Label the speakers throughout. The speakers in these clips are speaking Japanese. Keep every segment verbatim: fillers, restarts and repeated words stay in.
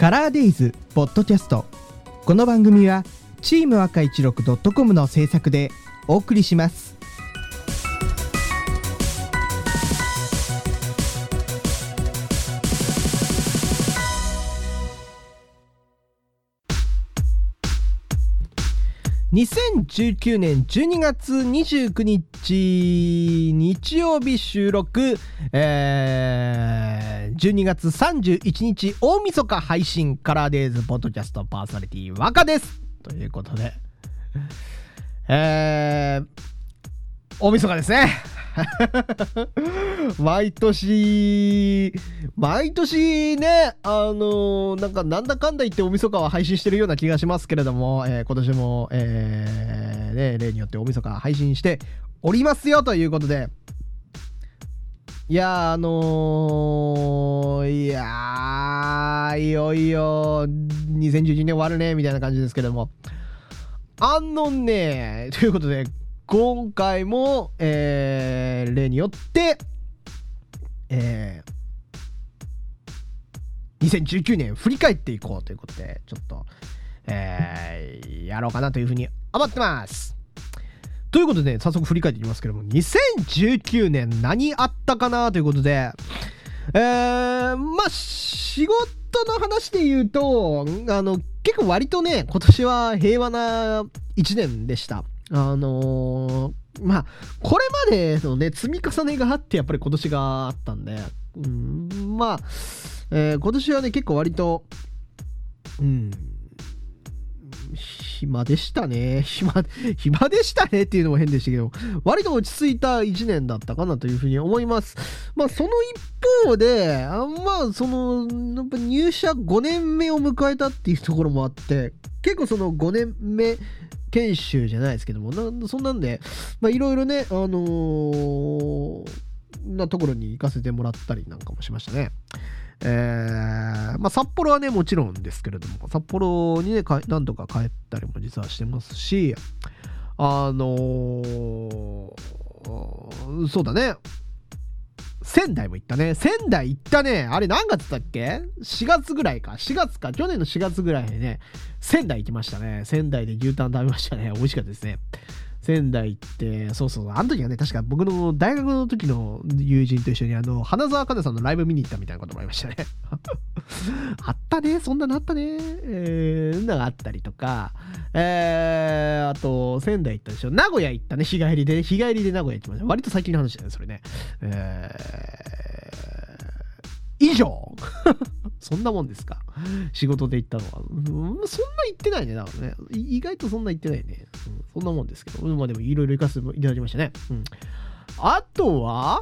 Speaker 1: カラーデイズポッドキャスト。この番組はチーム赤いちろくドットコムの制作でお送りします。にせんじゅうきゅうねんじゅうにがつにじゅうくにち日曜日収録、えー、じゅうにがつさんじゅういちにち大晦日配信カラーデイズポッドキャストパーソナリティ若ですということで、えー、大晦日ですね毎年毎年ね、あのー、なんかなんだかんだ言って大晦日は配信してるような気がしますけれども、えー、今年も、えーね、例によって大晦日配信しておりますよということで、いやーあのー、いやーいよいよにせんじゅうにねん終わるねみたいな感じですけれども、あのねということで今回も、えー、例によって、えー、にせんじゅうきゅうねん振り返っていこうということで、ちょっと、えー、やろうかなというふうに思ってます。ということで、早速振り返っていきますけども、にせんじゅうきゅうねん何あったかなということで、えー、まあ仕事の話で言うと、あの結構割とね今年は平和ないちねんでした。あのー、まあこれまでのね積み重ねがあってやっぱり今年があったんで、うん、まあ、えー、今年はね結構割とうん暇でしたね暇暇でしたねっていうのも変でしたけど、割と落ち着いたいちねんだったかなというふうに思います。まあその一方であまあそのやっぱ入社ごねんめを迎えたっていうところもあって、結構そのごねんめ研修じゃないですけども、なそんなんでまあいろいろねあのー、なところに行かせてもらったりなんかもしましたね。えー、まあ札幌はねもちろんですけれども、札幌にね何度か帰ったりも実はしてますし、あのー、そうだね仙台も行ったね。仙台行ったね。あれ何月だっけ ?しがつぐらいか。しがつか。去年のしがつぐらいでね、仙台行きましたね。仙台で牛タン食べましたね。美味しかったですね。仙台行って、そうそう。あの時はね、確か僕の大学の時の友人と一緒に、あの、花澤香菜さんのライブ見に行ったみたいなこともありましたね。あったね。そんなのあったね。えー、んながあったりとか、えー、あと、仙台行ったでしょ。名古屋行ったね。日帰りで、日帰りで名古屋行きました。割と最近の話だね、それね。えー、以上そんなもんですか。仕事で行ったのは。うん、そんな行ってないね。だからね。意外とそんな行ってないね。うん、そんなもんですけど。まあでもいろいろ行かせていただきましたね。うん、あとは、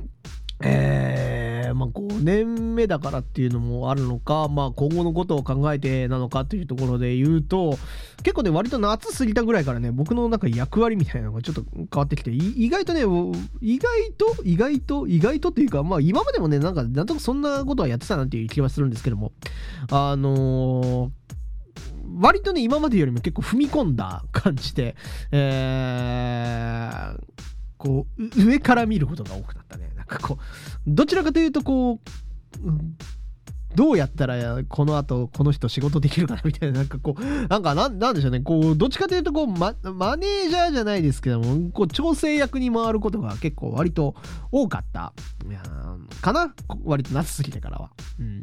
Speaker 1: えー、まあごねんめだからっていうのもあるのか、まあ今後のことを考えてなのかというところで言うと、結構ね割と夏過ぎたぐらいからね僕のなんか役割みたいなのがちょっと変わってきて、意外とね意外と意外と意外とっていうか、まあ今までもねなんかなんとかそんなことはやってたなっていう気はするんですけども、あのー割とね今までよりも結構踏み込んだ感じで、えー、こう上から見ることが多くなったね。なんかこうどちらかというとこう、うん、どうやったらこの後この人仕事できるかなみたいな、なんかこうなんかなんなんでしょうね、こうどっちかというとこう マ, マネージャーじゃないですけども、こう調整役に回ることが結構割と多かったいやかな、割と夏過ぎてからは。うん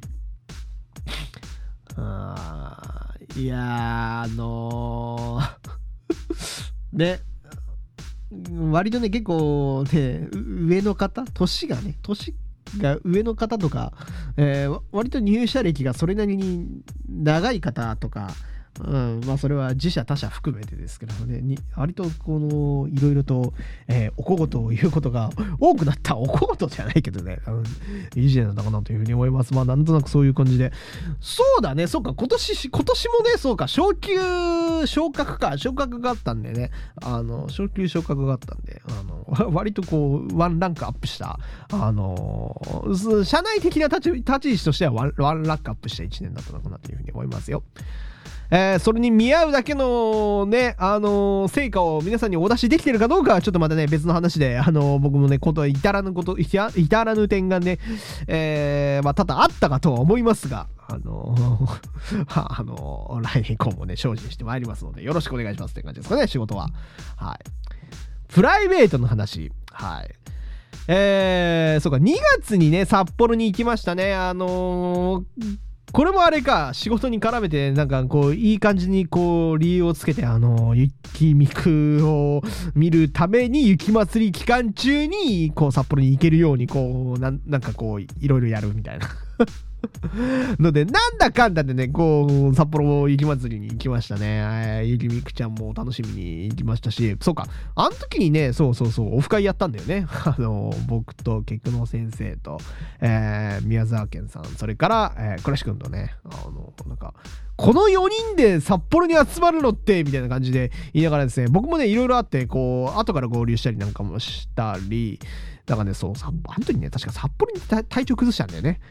Speaker 1: あいやーあのー、ね割とね結構ね上の方年がね年が上の方とか、えー、割と入社歴がそれなりに長い方とか、うん、まあそれは自社他社含めてですけどね、に割とこのいろいろと、えー、お小言を言うことが多くなった。お小言じゃないけどね、うん、いい時代なんだかなというふうに思います。まあなんとなくそういう感じで、そうだね、そうか今年今年もねそうか昇級昇格か昇格があったんでね、あの昇級昇格があったんで、あの割とこうワンランクアップしたあの社内的な立ち立ち位置としてはワンワンランクアップしたいちねんだったのかなというふうに思いますよ。えー、それに見合うだけのね、あのー、成果を皆さんにお出しできてるかどうかはちょっとまたね別の話で、あのー、僕もねことは至らぬこと至らぬ点がね、えー、まあ多々あったかとは思いますが、 あのあの来年以降もね精進してまいりますのでよろしくお願いしますって感じですかね、仕事は。はい。プライベートの話、はい。えー、そうか、にがつにね札幌に行きましたね。あのー、これもあれか、仕事に絡めてなんかこういい感じにこう理由をつけて、あのー、雪見くを見るために雪祭り期間中にこう札幌に行けるようにこう な, なんかこういろいろやるみたいなので、なんだかんだでねこう札幌雪祭りに行きましたね。雪みくちゃんも楽しみに行きましたし、そうか、あの時にねそうそうそうオフ会やったんだよね。あの僕と結の先生と、えー、宮沢健さん、それから、えー、倉石くんとね、あのなんかこのよにんで札幌に集まるのってみたいな感じで言いながらですね、僕もねいろいろあってこう後から合流したりなんかもしたり、だからねそうあの時ね確か札幌に体調崩したんだよね。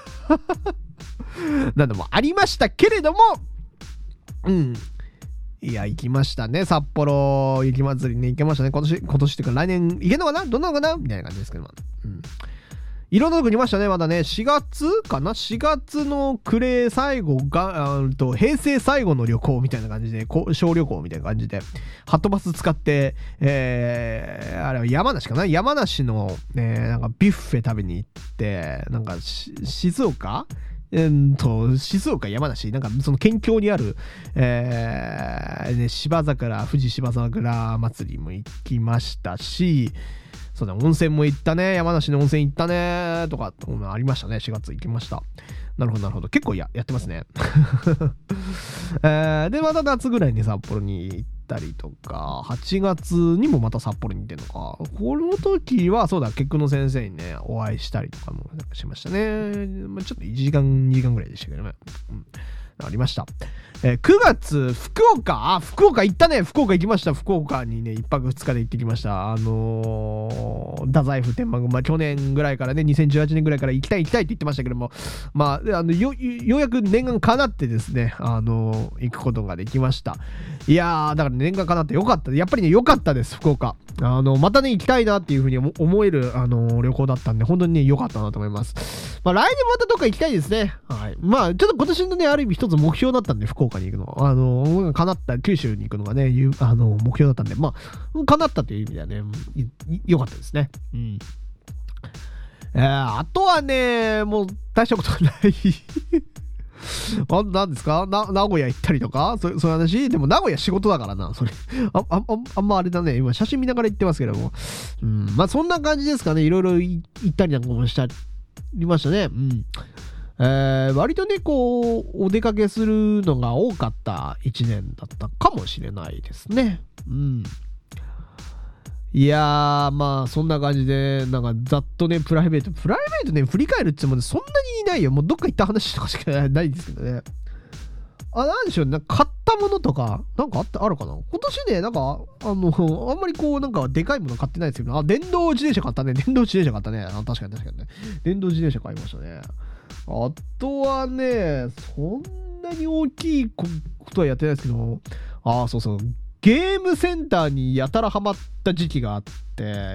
Speaker 1: などもありましたけれども、うんいや行きましたね、札幌雪まつりね行けましたね。今年今年っていうか来年行けんのかな、どんなのかなみたいな感じですけど、うん、いろんなとこにいましたね。まだねしがつかな、しがつの暮れ最後があと平成最後の旅行みたいな感じで小旅行みたいな感じでハットバス使って、えー、あれは山梨かな、山梨の、ね、なんかビュッフェ食べに行って、なんか静岡えー、と静岡山梨なんかその県境にある、えーね、芝桜富士芝桜祭りも行きましたし、そうだ温泉も行ったね、山梨の温泉行ったねとかありましたね。しがつ行きました。なるほどなるほど、結構 や, やってますね。えー、でまた夏ぐらいに札幌に行ったりとか、はちがつにもまた札幌に行ってんのか。この時はそうだ結句の先生にねお会いしたりとかもしましたね。まあ、ちょっといちじかんにじかんぐらいでしたけどね、うん、ありました。えー、くがつ福岡、あ福岡行ったね、福岡行きました。福岡にねいっぱくふつかで行ってきました。あのー、太宰府天満宮、まあ去年ぐらいからねにせんじゅうはちねんぐらいから行きたい行きたいって言ってましたけども、まああの よ, ようやく念願かなってですね、あのー、行くことができました。いやーだから念願かなってよかった、やっぱりねよかったです。福岡あのまたね行きたいなっていうふうに思える、あのー、旅行だったんで本当にね良かったなと思います。まあ来年またどっか行きたいですね。はい、まあちょっと今年のねある意味一つ目標だったんで、福岡に行くのあのー、叶った、九州に行くのがねあのー、目標だったんで、まあ叶ったという意味ではね良かったですね。うん。えー、あとはねもう大したことないあ、なんですかな、名古屋行ったりとかそ、そういう話。でも名古屋仕事だからなそれ あ, あ, あんまあれだね、今写真見ながら行ってますけども、うん、まあそんな感じですかね。いろいろ行ったりなんかもしたりましたね。うん。えー、割とねこうお出かけするのが多かったいちねんだったかもしれないですね。うん。いやーまあそんな感じでなんかざっとねプライベートプライベートね振り返るってもねそんなにいないよ。もうどっか行った話とかしかないですけどね。あ、なんでしょうね、買ったものとかなんかあったあるかな。今年ねなんかあのあんまりこうなんかでかいもの買ってないですけど、あ電動自転車買ったね電動自転車買ったね。あ確かに確かにね電動自転車買いましたね。あとはねそんなに大きいことはやってないですけど、あそうそうゲームセンターにやたらハマった時期があって、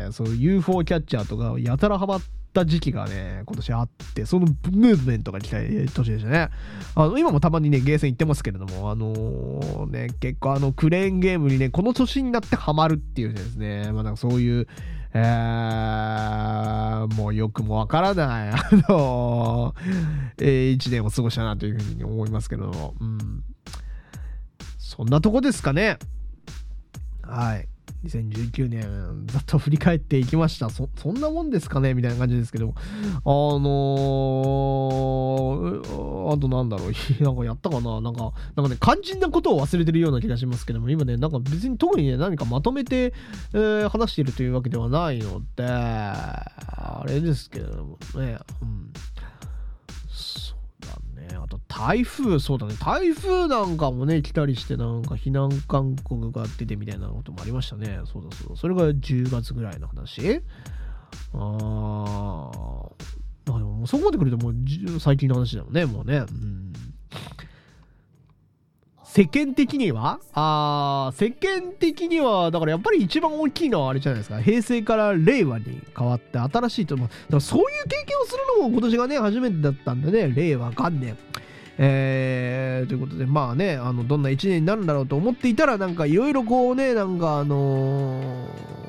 Speaker 1: そう ユーフォー キャッチャーとかやたらハマった時期がね今年あって、そのムーブメントが来た年でしたね。あの今もたまにねゲーセン行ってますけれども、あのー、ね結構あのクレーンゲームにねこの年になってハマるっていうですね、まあなんかそういうえー、もうよくもわからないあのー、えー、いちねんを過ごしたなというふうに思いますけども、うん、そんなとこですかね。はい。にせんじゅうきゅうねんざっと振り返っていきました。そ、そんなもんですかねみたいな感じですけど、あのー、あとなんだろう、なんかやったかななんか、なんかね、肝心なことを忘れてるような気がしますけども、今ね、なんか別に特にね、何かまとめて、えー、話しているというわけではないので、あれですけれどもね、うん。あと台風、そうだね、台風なんかもね来たりして、なんか避難勧告が出てみたいなこともありましたね。そうだそうだ、それがじゅうがつぐらいの話。あー、でももうそこまで来るともう最近の話だよね、もうね。うん、世間的にはあー世間的にはだからやっぱり一番大きいのはあれじゃないですか。平成から令和に変わって新しいと思う。だからそういう経験をするのも今年がね初めてだったんでね、令和元年えー、ということでまあね、あのどんないちねんになるんだろうと思っていたら、なんかいろいろこうね、なんかあの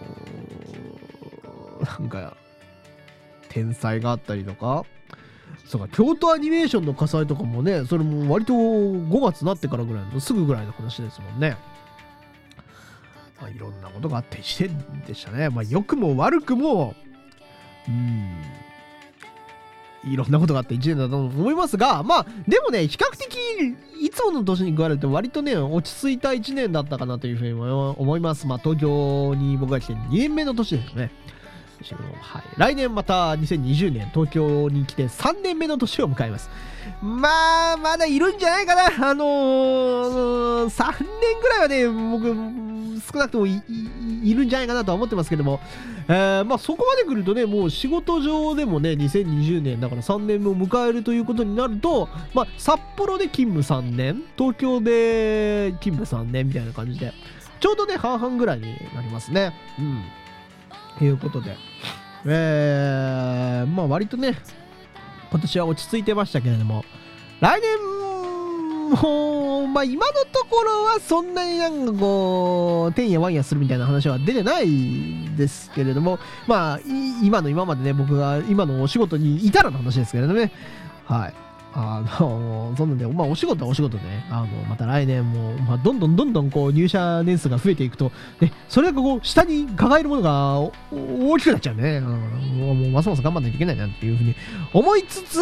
Speaker 1: ー、なんか天災があったりとか、そうか、京都アニメーションの火災とかもね、それも割とごがつになってからぐらいのすぐぐらいの話ですもんね。まあ、いろんなことがあっていちねんでしたね。まあ良くも悪くもうんいろんなことがあっていちねんだと思いますが、まあでもね、比較的いつもの年に比べると割とね、落ち着いたいちねんだったかなというふうに思います。まあ東京に僕が来てにねんめの年ですよね。はい、来年またにせんにじゅうねん東京に来てさんねんめの年を迎えます。まあまだいるんじゃないかな。あのー、さんねんぐらいはね、僕少なくとも い, い, いるんじゃないかなとは思ってますけども、えー、まあそこまで来るとね、もう仕事上でもねにせんにじゅうねんだからさんねんめを迎えるということになると、まあ札幌で勤務さんねん、東京で勤務さんねんみたいな感じでちょうどね半々ぐらいになりますね。うんということで、えー、まあ割とね今年は落ち着いてましたけれども、来年もまあ今のところはそんなになんかこうてんやわんやするみたいな話は出てないですけれども、まあ今の今までね、僕が今のお仕事にいたらの話ですけれどね、はい、あのそんなんで、まあお仕事はお仕事でね、あのまた来年も、まあ、どんどんどんどんこう入社年数が増えていくと、ね、それがこう下に抱えるものが大きくなっちゃうね。うん、もうますます頑張んないといけないなっていうふうに思いつつ、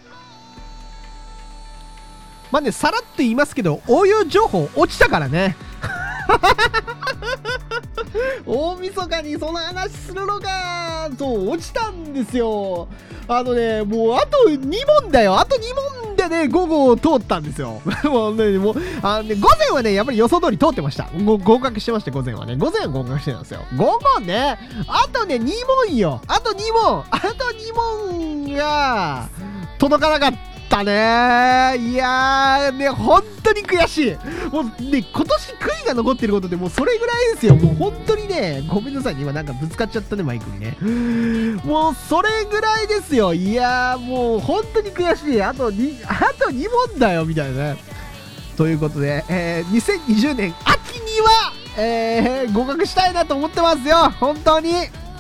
Speaker 1: まあね、さらっと言いますけど、応用情報落ちたからね。大晦日にその話するのか。そう落ちたんですよ。あのね、もうあとに問だよ。あとに問でね、午後を通ったんですよ。もうね、もうあのね、午前はね、やっぱり予想通り通ってました。ご合格してまして、午前はね。午前は合格してたんですよ。午後ね、あとね、に問よ。あとに問。あとに問が届かなかった。だね。いやーね、本当に悔しい。もうね、今年悔いが残ってることでもうそれぐらいですよ。もう本当にね、ごめんなさいね、今なんかぶつかっちゃったね、マイクにね。もうそれぐらいですよ。いやーもう本当に悔しい。あとに、あとに問だよみたいなね。ということで、えー、にせんにじゅうねん秋には、えー、合格したいなと思ってますよ。本当に。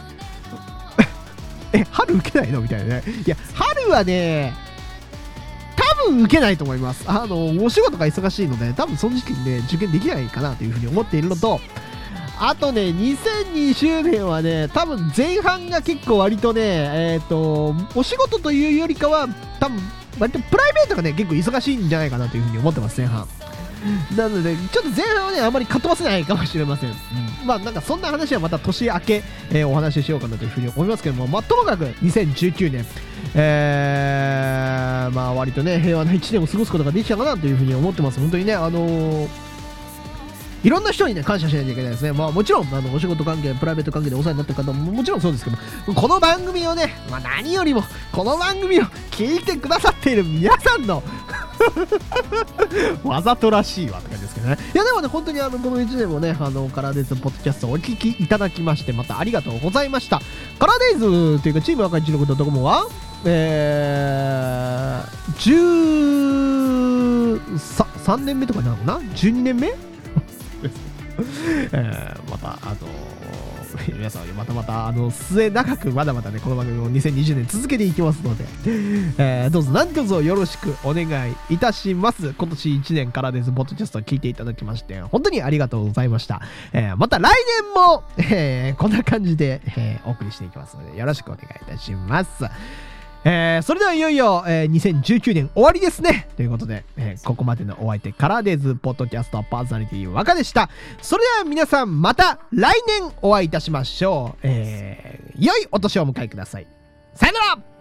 Speaker 1: え、春受けないのみたいなね。いや、春はね、多分受けないと思います。あのお仕事が忙しいので、多分その時期にね受験できないかなというふうに思っているのと、あとねにせんにじゅうねんはね、多分前半が結構割とね、えっとお仕事というよりかは多分割とプライベートがね結構忙しいんじゃないかなというふうに思ってます、前半。なのでちょっと前半はねあまりかとわせないかもしれません。うん、まあなんかそんな話はまた年明け、えー、お話ししようかなというふうに思いますけども、まあともかくにせんじゅうきゅうねん、えー、まあ割とね平和ないちねんを過ごすことができたかなというふうに思ってます。本当にね、あのー、いろんな人にね感謝しないといけないですね。まあもちろんあのお仕事関係、プライベート関係でお世話になってる方ももちろんそうですけど、この番組をね、まあ何よりもこの番組を聞いてくださっている皆さんのわざとらしいわって感じですけどね。いやでもね、本当にあのこのいちねんもね、あのカラーデイズポッドキャストをお聞きいただきましてまたありがとうございました。カラーデイズというかチーム赤いちのことドコモはえー、じゅうさんねんめとかなのかな、じゅうにねんめえー、またあのー、皆さんまたまたあの末永くまだまだねこの番組をにせんにじゅうねん続けていきますので、えー、どうぞ何卒よろしくお願いいたします。今年いちねんからですポッドキャストを聞いていただきまして本当にありがとうございました。えー、また来年も、えー、こんな感じで、えー、お送りしていきますのでよろしくお願いいたします。えー、それではいよいよ、えー、にせんじゅうきゅうねん終わりですねということで、えー、ここまでのお相手カラーデイズポッドキャストパーソナリティ若でした。それでは皆さんまた来年お会いいたしましょう。えー、良いお年をお迎えください。さよなら。